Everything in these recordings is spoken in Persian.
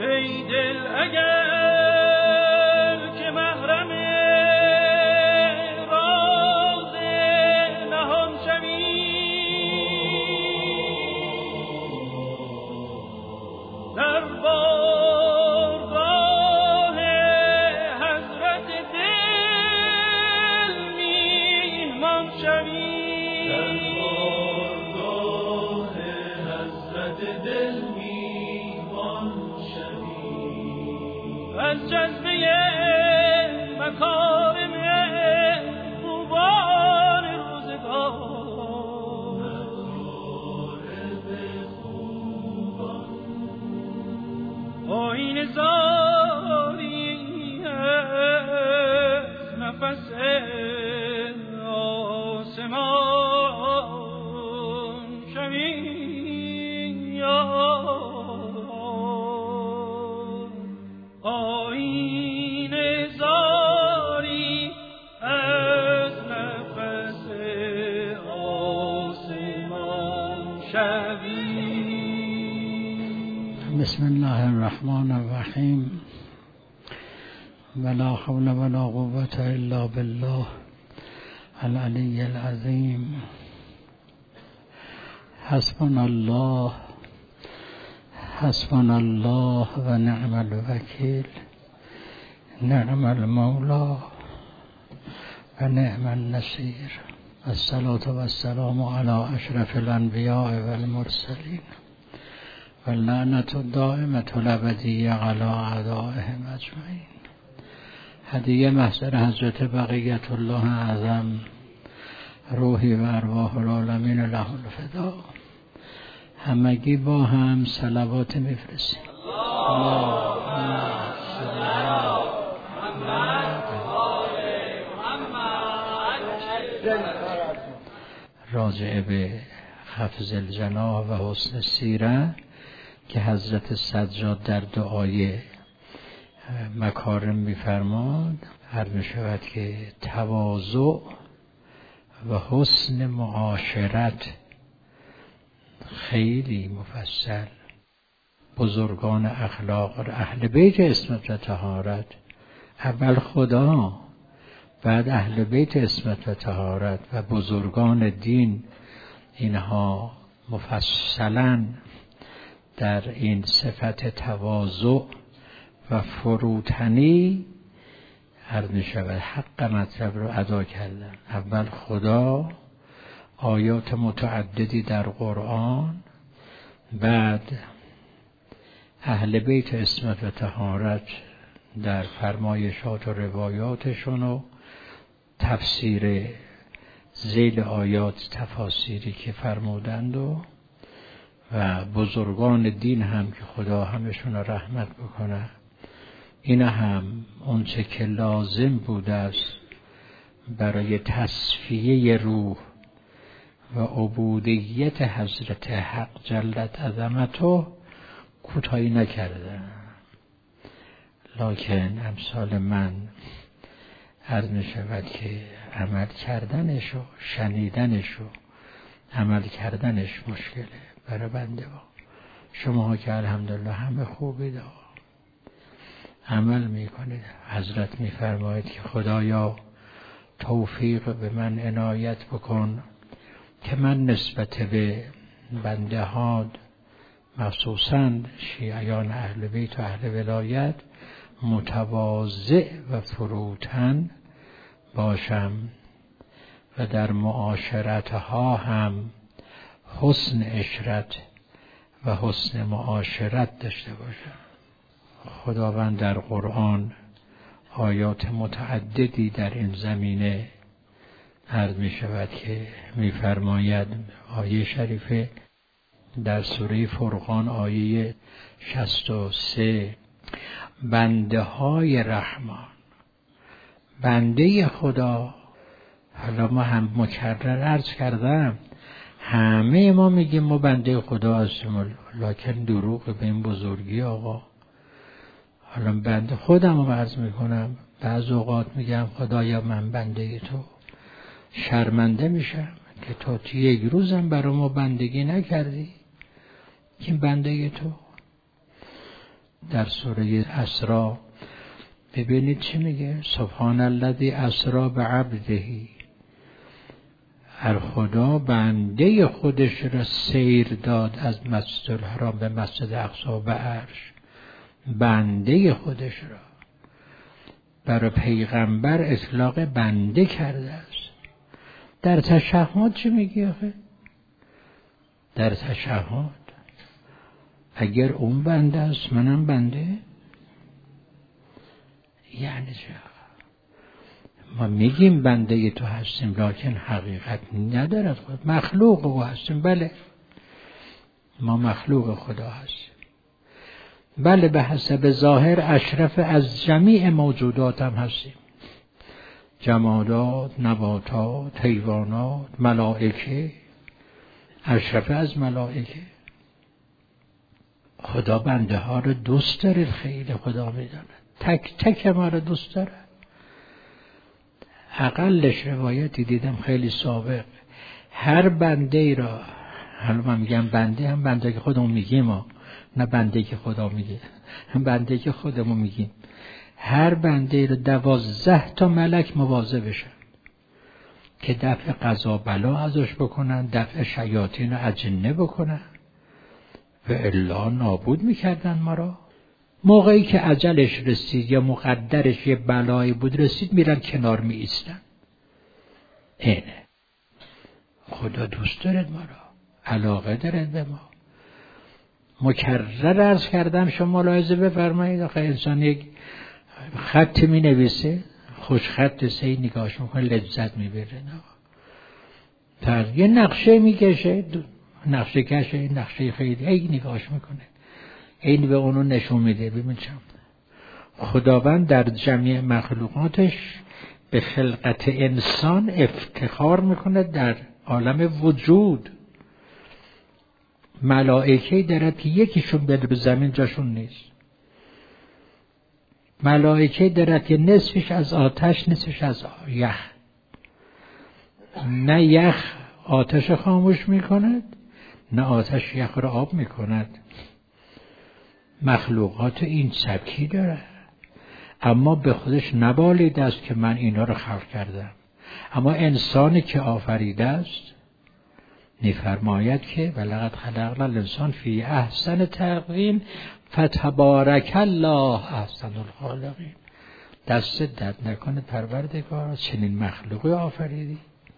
ای دل اگر که محرم راز نهان شوی، در بارگاه حضرت دل میهمان شوی، در بارگاه حضرت دل میهمان شوی، از جذبه مکارم خوبان روزگار، آیین زاری از نفس آسمان شوی، آیین زاری از نفس آسمان شوی. بسم الله الرحمن الرحیم. ولا حول ولا قوة الا بالله العلی العظیم. حسبنا الله حسبنا الله و نعم الوکیل، نعم المولا و نعم النصیر. الصلاة و السلام علی اشرف الانبیاء و المرسلین و اللعنة الدائمة الابدیة علی اعدائهم اجمعین. هدیه محضر حضرت بقیت الله اعظم، روحی و ارواح العالمین له الفدا. همگی با هم صلوات میفرستیم. راجع به حفظ الجناح و حسن سیره که حضرت سجاد در دعای مکارم می‌فرماد، عرض می‌شود که تواضع و حسن معاشرت خیلی مفصل بزرگان اخلاق اهل بیت عصمت و طهارت، اول خدا بعد اهل بیت عصمت و طهارت و بزرگان دین، اینها مفصلا در این صفت تواضع و فروتنی عرض می شود حق مطلب رو ادا کردن. اول خدا، آیات متعددی در قرآن، بعد اهل بیت عصمت و طهارت در فرمایشات و روایاتشون و تفسیر ذیل آیات، تفاسیری که فرمودند و بزرگان دین هم که خدا همشون رحمت بکنه. این هم اون چه که لازم بوده است برای تصفیه روح و عبودیت حضرت حق جلت عظمته کوتاهی نکردن. لکن امثال من عرض می شود که عمل کردنش و شنیدنش و عمل کردنش مشکله برای بنده ها. شما ها که الحمدلله همه خوبید، عمل می کنید. حضرت می فرماید که خدایا توفیق به من عنایت بکن که من نسبت به بنده ها، مخصوصاً شیعیان اهل بیت و اهل ولایت، متواضع و فروتن باشم و در معاشرتها هم حسن عشرت و حسن معاشرت داشته باشم. خداوند در قرآن آیات متعددی در این زمینه عرض می شود که می فرماید. آیه شریفه در سوره فرقان آیه 63: بنده های رحمان، بنده خدا. حالا ما هم مکرر عرض کردم، همه ما میگیم ما بنده خدا هستیم، لکن دروغ به این بزرگی آقا. حالا بنده خودم رو عرض میکنم، بعض اوقات میگم خدایا من بنده تو، شرمنده میشم که تو یک روزم برای ما بندگی نکردی، که بنده تو. در سوره اسراء ببینید چی میگه؟ سبحان الذی اسری بعبده. هر خدا بنده خودش را سیر داد از مسجد الحرام به مسجد اقصی به عرش. بنده خودش را برای پیغمبر اطلاق بنده کرده است. در تشهد چی میگی آخه؟ در تشهد اگر اون بنده است منم بنده، یعنی چه؟ ما میگیم بنده تو هستیم لکن حقیقت ندارد. خود مخلوق او هستیم. بله ما مخلوق خدا هستیم. بله به حسب ظاهر اشرف از جمیع موجودات هم هستیم. جمادات، نباتات، حیوانات، ملائکه، اشرف از ملائکه. خدا بنده ها رو دوست داره، خیلی خدا میداند. تک تک ما رو دوست داره. اقلش روایتی دیدم خیلی سابق، هر بنده ای را، حالا من میگم بنده هم بنده که خودمون میگیم ما، نه بنده که خدا میگه، بنده که خودمون میگیم، هر بنده ای را 12 تا ملک مواظب بشن که دفع قضا بلا ازش بکنن، دفع شیاطین و اجنه بکنن و الا نابود میکردن ما را. موقعی که اجلش رسید یا مقدرش یه بلایی بود رسید میرن کنار می ایستن. اینه خدا دوست دارد ما را، علاقه دارد به ما. مکرر عرض کردم، شما ملاحظه بفرمایید آخه انسان یک خط می نویسه، خوش خط سهی نگاهش میکنه لذت میبره. یه نقشه میکشه، نقشه کشه، این نقشه خیلی ای نگاهش میکنه، این به اونو نشون میده. ببین چم خداوند در جمعی مخلوقاتش به خلقت انسان افتخار میکنه. در عالم وجود ملائکه دارد که یکیشون به زمین جاشون نیست. ملائکه دارد که نصفش از آتش نصفش از یخ. نه یخ آتش خاموش میکند، نه آتش یخ را آب میکند. مخلوقات این سبکی داره، اما به خودش نبالیده است که من اینا رو خلق کردم. اما انسانی که آفریده است می‌فرماید که ولقد خلقنا الانسان فی احسن تقویم فتبارک الله احسن الخالقین. دست درد نکنه پروردگار، چنین مخلوقی آفریدی.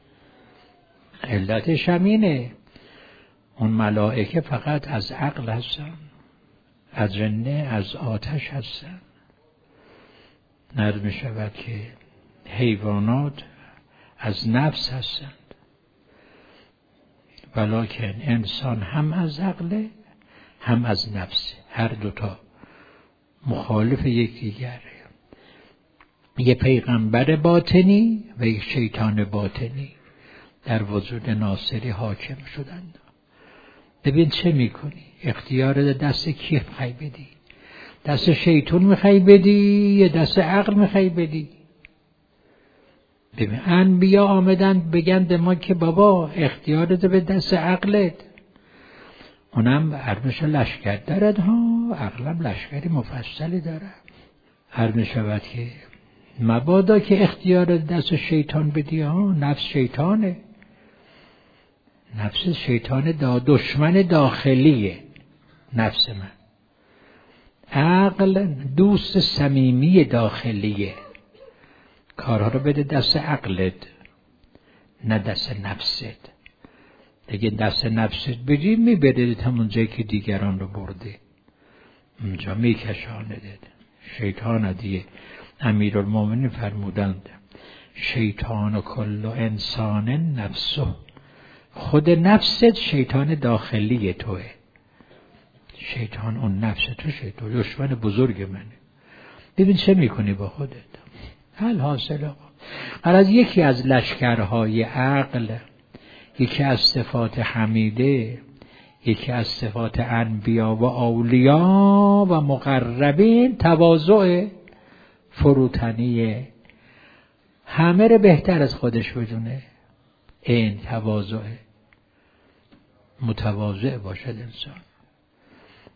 علتش همینه، اون ملائکه فقط از عقل هستن، از جنه از آتش هستن. نرد می شود که حیوانات از نفس هستند، ولکن انسان هم از عقله هم از نفسه. هر دوتا مخالف یکدیگره. یه پیغمبر باطنی و یک شیطان باطنی در وجود ناصری حاکم شدند. ببین چه میکنی؟ اختیار دست کی میخوای بدی؟ دست شیطان میخوای بدی یا دست عقل میخوای بدی؟ ببین انبیا آمدن بگن به ما که بابا اختیارت به دست عقلت. اونم ارمش لشکر دارد ها، عقلم لشکری مفصلی داره. هر میشود که مبادا که اختیار دست شیطان بدی ها. نفس شیطانه، نفس شیطان دشمن داخلیه. نفس من، عقل دوست صمیمی داخلیه. کارها رو بده دست عقلت نه دست نفست. دیگه دست نفست بدی میبرید همون جایی که دیگران رو برده، اونجا میکشاندد. شیطان دیگه امیرالمومنین فرمودند شیطان کل انسان نفسه. خود نفست شیطان داخلی توه. شیطان اون نفس توشه، تو دشمن بزرگ منه. ببین چه میکنی با خودت. حل حاصل آقا. از یکی از لشکرهای عقل، یکی از صفات حمیده، یکی از صفات انبیا و اولیا و مقربین تواضع، فروتنیه. همه رو بهتر از خودش بدونه. این تواضع، متواضع باشد انسان.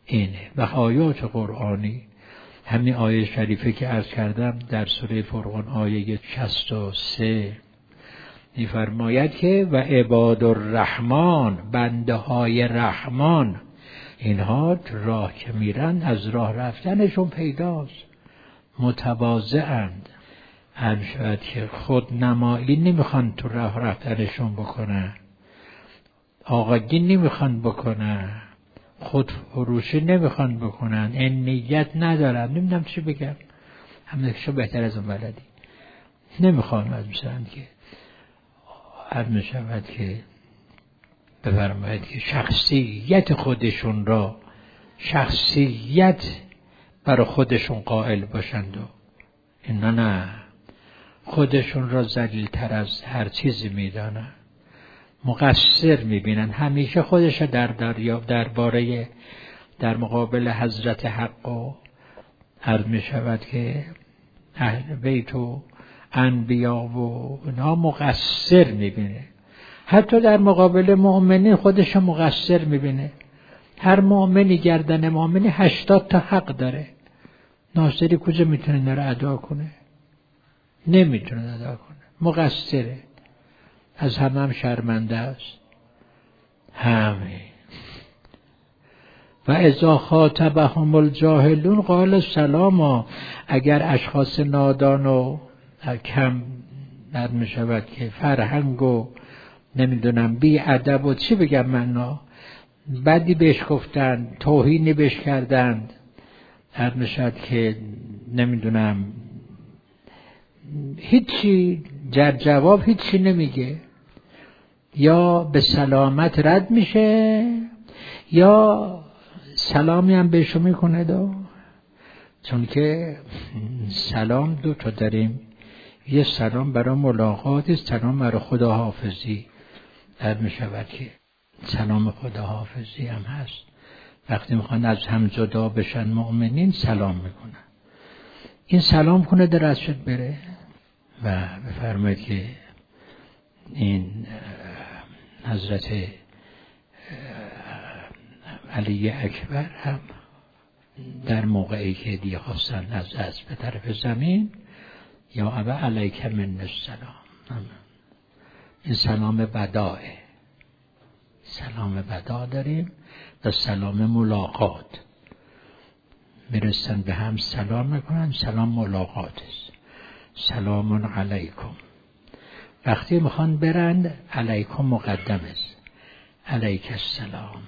اینه. و آیات قرآنی، همین آیه شریفه که عرض کردم در سوره فرقان آیه 63 می‌فرماید که و عباد الرحمن، بنده های رحمان، اینها راه که میرن از راه رفتنشون پیداست، متواضعند. هم شاید که خود نمایی نمیخوان تو راه رفتنشون بکنن، آقاگی نمیخوان بکنن، خود فروشی نمیخوان بکنن، این نیت ندارن. نمیدونم چی بگم، همه شو بهتر از اون بلدی. نمیخوان از مثلا که عرض میشود که بفرماید که شخصیت خودشون را شخصیت برای خودشون قائل باشند و اینا نه، خودشون را ذلیل‌تر از هر چیزی میدانن، مقصر میبینن، همیشه خودش درباره در مقابل حضرت حق و عرض میشود که اهل بیت و انبیا و اینا مقصر میبینه. حتی در مقابل مؤمنین خودش مقصر میبینه. هر مؤمنی گردن مؤمنی 80 تا حق داره. ناصری کجا میتونه اینا رو ادا کنه؟ نمیتونه ادا کنه، مقصره، از همه هم شرمنده است. همین. و اذا خاطبهم الجاهلون قال سلاما، اگر اشخاص نادان و کم می شود که فرهنگ و نمیدونم بی ادب و چی بگم منا بدی بهش گفتن، توهینی بهش کردند، می شود که نمیدونم هیچی در جواب هیچی نمیگه، یا به سلامت رد میشه یا سلامی هم بهشو میکنه دو. چون که سلام دو تا داریم، یه سلام برای ملاقات، سلام برای خداحافظی. در میشود که سلام خداحافظی هم هست، وقتی میخوان از هم جدا بشن مؤمنین سلام میکنن. این سلام کنه در از شد بره. و بفرمایید که این حضرت علی اکبر هم در موقعی که دیگه خواستن از به طرف زمین، یا ابا علیک من السلام، این سلام بداعه، سلام بدا داریم و سلام ملاقات. میرسن به هم سلام میکنن، سلام ملاقات است. سلام علیکم. وقتی میخوان برند علیکم مقدم است، علیک السلام.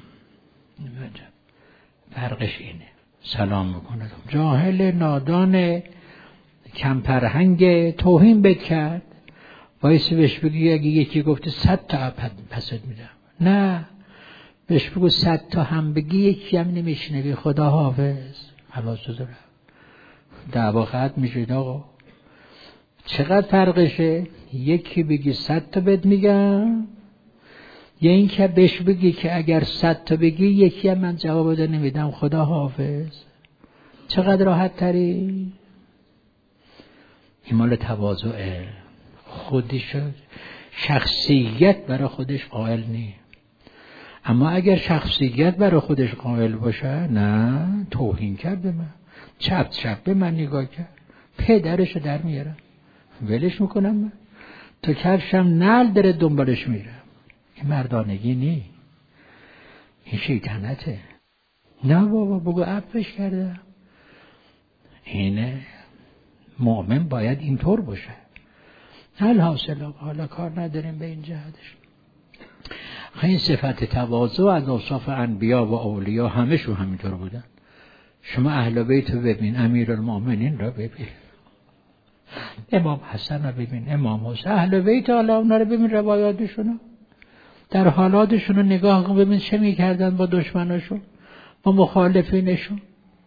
فرقش اینه. سلام میکنه. جاهل نادان کم فرهنگ توهین بد کرد، وایسی بهش بگی اگه یکی گفته 100 تا پست میدم، نه بهش بگو 100 تا هم بگی یکی هم نمیشنوی، خدا حافظ، خلاص داره دعوا ختم میشه. آقا چقدر فرقشه؟ یکی بگی 100 تا بد میگم، یا این که بهش بگی که اگر 100 تا بگی یکی هم من جواب ده نمیدم، خدا حافظ. چقدر راحت تری. این مال تواضعه. خودش شخصیت برای خودش قائل نی. اما اگر شخصیت برای خودش قائل باشه، نه توهین کرد به من، چپ به من نگاه کرد، پدرشو در میارم، ولش میکنم من تا کفشم نل داره دنبالش میرم. این مردانگی نی، این شیطنته. نه بابا بگو عفوش کردم. اینه مؤمن باید اینطور باشه. الحاصل حالا کار نداریم به این جهتش. این صفت تواضع از اوصاف انبیا و اولیا همشون همینطور بودن. شما اهل بیت رو ببین، امیرالمومنین را ببین، امام حسن رو ببین، امام حسین، اهل بیت، حالا اونا رو ببین، روایاتشون در حالاتشون رو نگاه کن، ببین چه میکردن با دشمناشون، با مخالفینشون.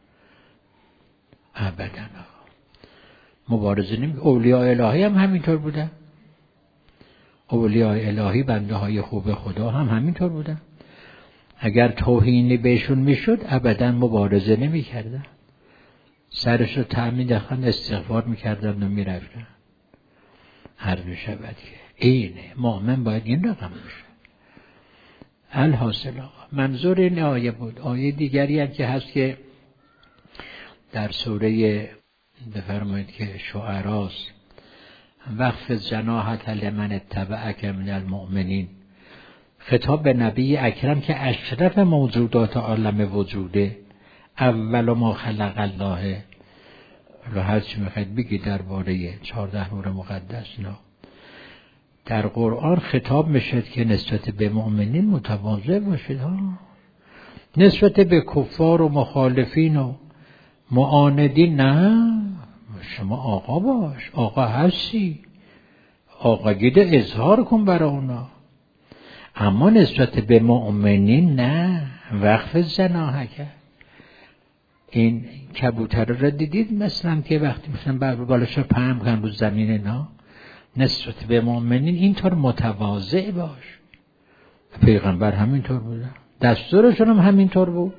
ابدا مبارزه نمی. اولیاء الهی هم همینطور بودن. اولیاء الهی، بنده های خوب خدا هم همینطور بودن. اگر توهینی بهشون میشد ابدا مبارزه نمی کردن، سرش رو تعمید دخن استغفار میکردن و میرفتن. هر میشود که اینه مؤمن باید این رقم بشه. الحاصل آقا منظور این آیه بود. آیه دیگری هم که هست که در سوره بفرمایید که شعراست، وقف جناحک لمن اتبعک من المؤمنین، خطاب به نبی اکرم که اشرف موجودات عالم وجوده، اول ما خلق الله. هر چی میخواید بگی درباره 14 نور مقدس نه، در قرآن خطاب میشد که نسبت به مؤمنین متواضع باشید ها، نسبت به کفار و مخالفین و معاندین نه، شما آقا باش، آقا هستی، آقا گیده اظهار کن برای اونا. اما نسبت به مؤمنین نه، وقف جناحک. این کبوتر را دیدید مثلا که وقتی مثلا بالاشو پهن کن رو زمین نه، نسبت به مؤمنین اینطور متواضع باش. پیغمبر همینطور بوده، دستورشون هم همینطور بود،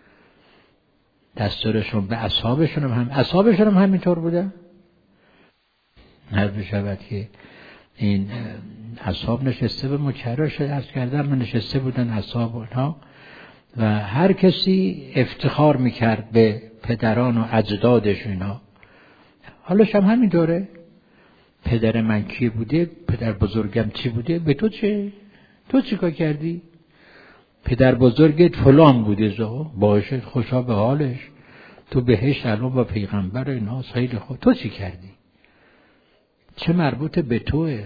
دستورشون به اصحابشون هم همینطور بوده. هر بشود که این اصحاب نشسته به مکررش عرض کردم، من نشسته بودن اصحاب اونها و هر کسی افتخار میکرد به پدران و اجدادش اینا. حالش هم همینطوره، پدر من کی بوده، پدر بزرگم چی بوده، به تو چه؟ تو چی کار کردی؟ پدر بزرگت فلان بوده، باشه خوشا به حالش، تو بهشت الان با پیغمبر اینا خیلی خوب، تو چی کردی؟ چه مربوط به توه؟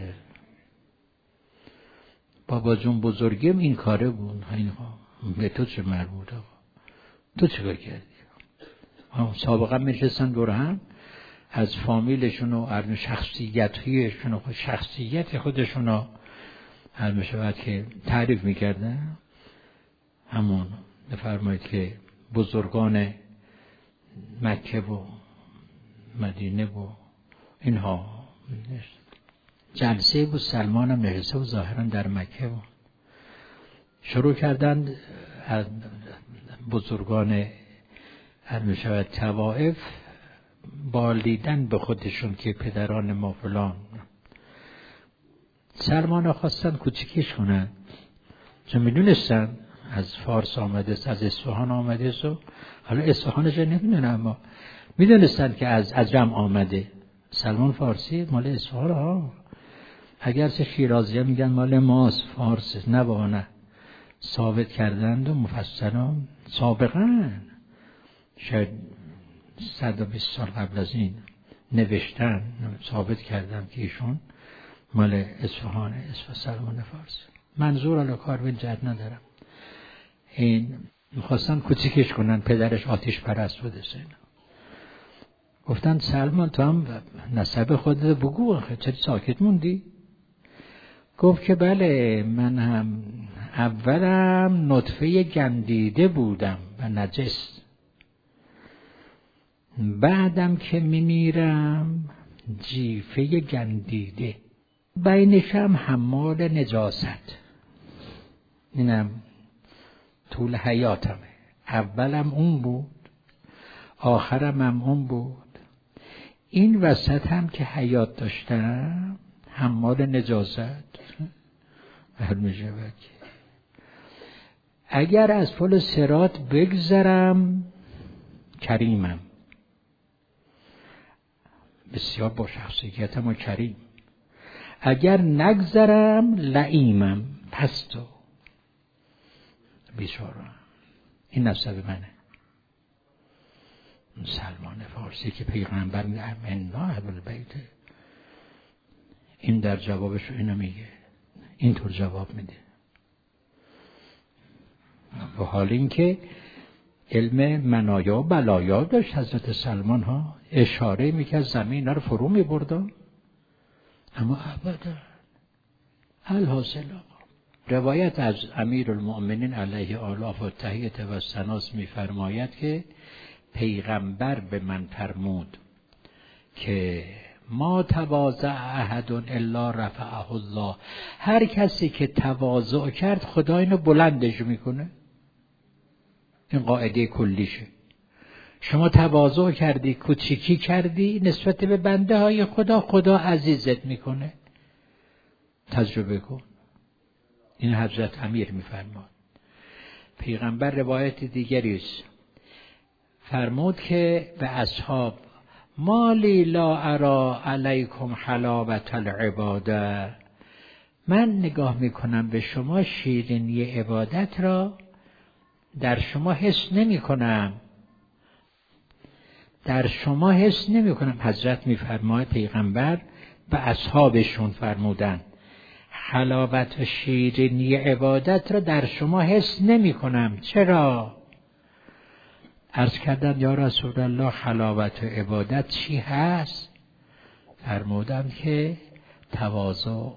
بابا جون بزرگم این کاره بود، به تو چه مربوطه؟ تو چی کار کردی؟ سابقا میشستن دور هم از فامیلشون و از شخصیتیشون و شخصیت خودشون رو هر میشود که تعریف میکردن. همون بفرمایید که بزرگان مکه و مدینه و اینها جلسه بود، سلمان هم نشسته و ظاهرا در مکه بود، شروع کردند از بزرگان هر میشود طوائف بالیدن به خودشون که پدران ما فلان. سلمان خواستن کوچیکیش کنن، چون میدونستن از فارس آمده است، از اصفهان آمده است، و حالا اصفهانش نمیدونم اما میدونستن که از عجم آمده. سلمان فارسی مال اصفهان ها، اگر چه شیرازی ها میگن مال ماست، فارس نه با نه، ثابت کردند و مفصلا سابقا شاید 120 سال قبل از این نوشتن ثابت کردن که ایشون مال اصفهان، سلمان فارسی. منظور علا کار به جد ندارم، این میخواستن کوچیکش کنن، پدرش آتش پرست بوده. گفتن سلمان تو هم نسب خودت بگو، چرا ساکت موندی؟ گفت که بله، من هم اولم نطفه گندیده بودم و نجس، بعدم که میمیرم جیفه گندیده، بینشم حمال نجاست. اینم طول حیاتمه، اولم اون بود، آخرم هم اون بود، این وسط هم که حیات داشتم حمال نجاست. اگر از پل صراط بگذرم کریمم، بسیار با شخصیتم و کریم، اگر نگذرم لعیمم، پست و بیچاره. این نسب منه. سلمان فارسی که پیغمبر امنا اهل البیت، این در جوابش اینو میگه، اینطور جواب میده. و حال این که علم منایا و بلایا داشت حضرت سلمان ها، اشاره میکرد زمین رو فرو میبردن، اما ابدا. الحاصل روایت از امیرالمؤمنین علیه آلاف و تحیت و سناس میفرماید که پیغمبر به من فرمود که ما تواضع احد الا رفعه الله، هر کسی که تواضع کرد خدا اینو بلندش میکنه. این قاعده کلیشه. شما تواضع کردی، کوچیکی کردی نسبت به بنده های خدا، خدا عزیزت میکنه. تجربه کن. این حضرت امیر میفرماد. پیغمبر روایت دیگری است فرمود که به اصحاب مالی لا ارا علیکم حلاوت العباده، من نگاه میکنم به شما شیرینی عبادت را در شما حس نمی کنم، در شما حس نمی کنم. حضرت میفرماید پیغمبر به اصحابشون فرمودن حلاوت و شیرینی عبادت را در شما حس نمی کنم. چرا؟ عرض کردم یا رسول الله حلاوت و عبادت چی هست؟ فرمودم که تواضع.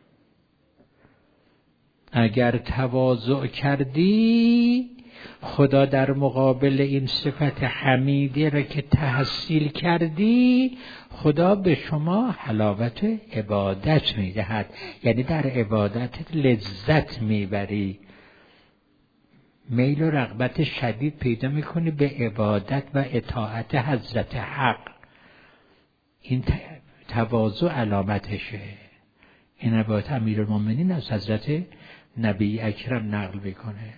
اگر تواضع کردی خدا در مقابل این صفت حمیده را که تحصیل کردی خدا به شما حلاوت عبادت میدهد، یعنی در عبادت لذت میبری، میل و رغبت شدید پیدا میکنی به عبادت و اطاعت حضرت حق. این تواضع علامتشه. این عبادت امیرالمومنین از حضرت نبی اکرم نقل میکنه.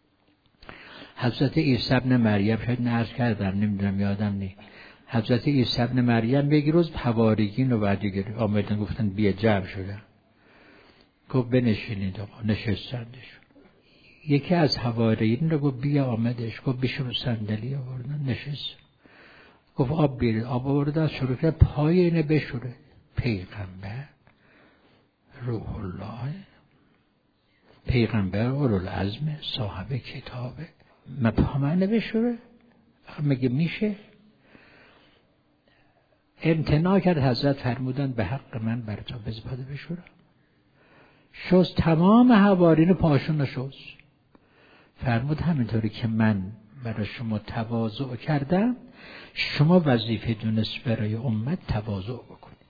حضرت عیسی ابن مریم، شاید عرض کردم نمیدونم یادم نیست، حضرت عیسی ابن مریم یک روز حواریین رو بعد آمدن گفتن بیا جمع شدن، گفت بنشینید آقا، نشستندشون. یکی از حواریین رو گفت بیا، آمدش گفت بشو صندلی آوردن نشست، گفت آب بیارید، آب آوردن شروع کرد پای اینه بشوره. پیغمبر روح الله، پیغمبر اولوالعزم صاحب کتابه، من پا منه بشوره؟ مگه میشه؟ امتناع کرد. حضرت فرمودن به حق من بر تو بزپاده بشوره. شست تمام حوارین پاشون شست. فرمود همینطوری که من برای شما تواضع کردم شما وظیفه دونست برای امت تواضع بکنید،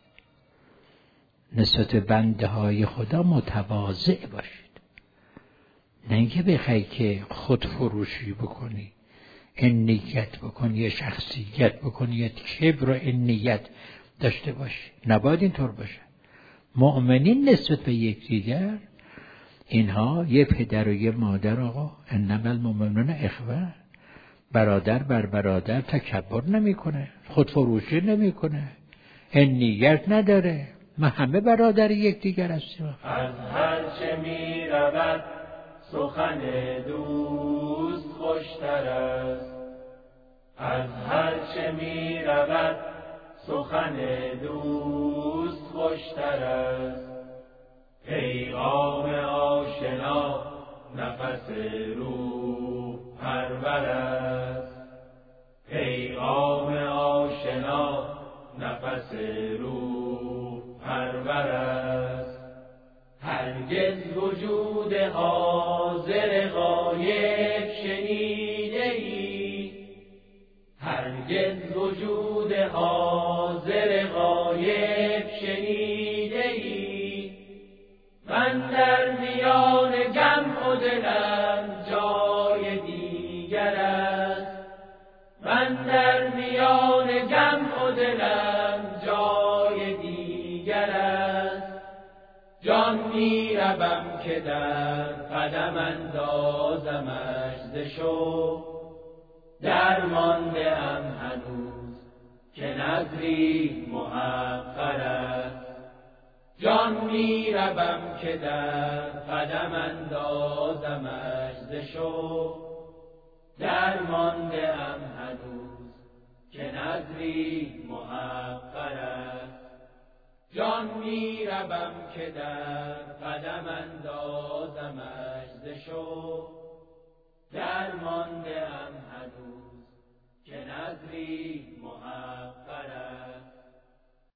نسبت بنده های خدا متواضع باشید، نه اینکه بخوای که خود فروشی بکنی، انیت بکنی، یه شخصیت بکنی، یه کبر و انیت داشته باشی. نباید اینطور باشه. مؤمنین نسبت به یکدیگر اینها یه پدر و یه مادر آقا، انما المؤمنون اخوه، برادر بر برادر تکبر نمیکنه، خود فروشی نمیکنه، انیت نداره، ما همه برادر یکدیگر هستیم. از هر چه می رود سخن دوست خوشتر است، از هر چه می رود سخن دوست خوشتر است. پیغام آشنا نفس روح پرور است، پیغام آشنا نفس روح پرور است. هرگز وجود حاضر غایب شنیده ای، هرگز وجود حاضر غایب شنیده ای. من در میان جمع و دلم جای دیگر است، من در میان جمع و دلم جای دیگر است. جان می روم که در قدم اندازمش ز شوق، درمانده ام هنوز که نظری محقر است. جان می روم که در قدم اندازمش ز شوق، درمانده ام هنوز که نظری محقر است. جان می روم که در قدم اندازمش ز شوق، درمانده ام هنوز که نظری محقر